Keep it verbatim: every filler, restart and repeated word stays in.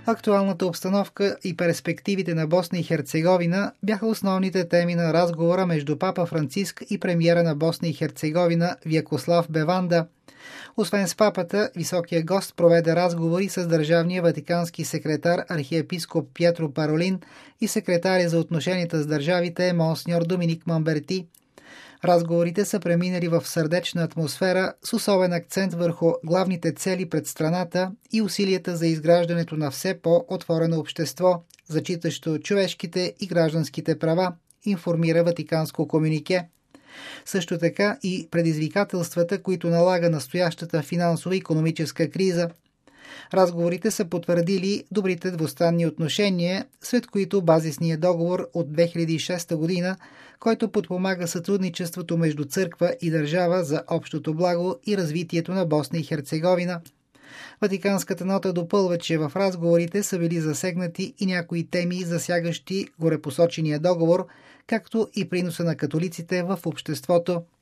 Актуалната обстановка и перспективите на Босна и Херцеговина бяха основните теми на разговора между папа Франциск и премиера на Босна и Херцеговина Вякослав Беванда. Освен с папата, високия гост проведе разговори с държавния ватикански секретар архиепископ Пьетро Паролин и секретаря за отношенията с държавите монсеньор Доминик Мамберти. Разговорите са преминали в сърдечна атмосфера с особен акцент върху главните цели пред страната и усилията за изграждането на все по-отворено общество, зачитащо човешките и гражданските права, информира Ватиканско комюнике. Също така и предизвикателствата, които налага настоящата финансово-икономическа криза. Разговорите са потвърдили добрите двустранни отношения, сред които базисният договор от две хиляди и шеста година, който подпомага сътрудничеството между църква и държава за общото благо и развитието на Босна и Херцеговина. Ватиканската нота допълва, че в разговорите са били засегнати и някои теми, засягащи горепосочения договор, както и приноса на католиците в обществото.